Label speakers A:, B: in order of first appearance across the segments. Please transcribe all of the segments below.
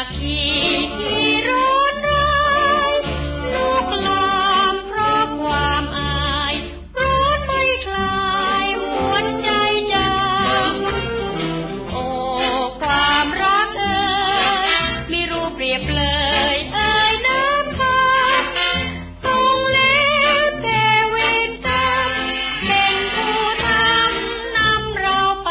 A: คีที่ร้อนร้ายลุกลามเพราะความอายร้อนไม่คลายหวนใจจางโอ้ความรักเอ่ยมีรูปเปรียบเลยเอ่ยน้ำตาทรงเลี้ยงแต่เวรกรรมเป็นผู้ทำนำเราไป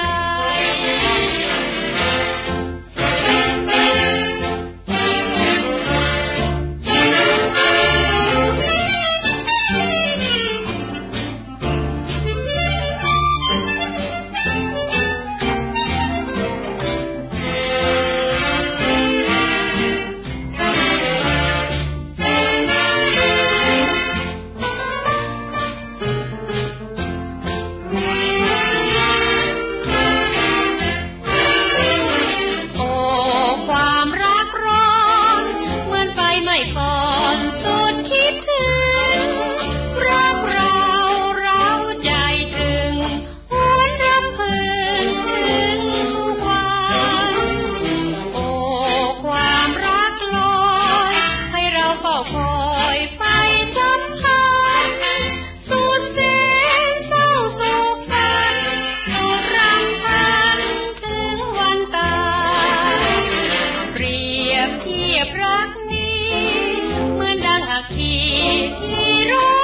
A: โอ้ความรักร้อนเหมือนไฟไหม้ก่อนสุดคิดถึงรักเราเร้าใจตรึงหวนรำพึงถึงทุกวันโอ้ความรักลอยให้เราเฝ้าคอยไฟสัมพันธ์สุดแสนเศร้าโศกสันสุดรำพันถึงวันตายเปรียบเทียบรักนี้เหมือนดังอัคคีที่ร้อน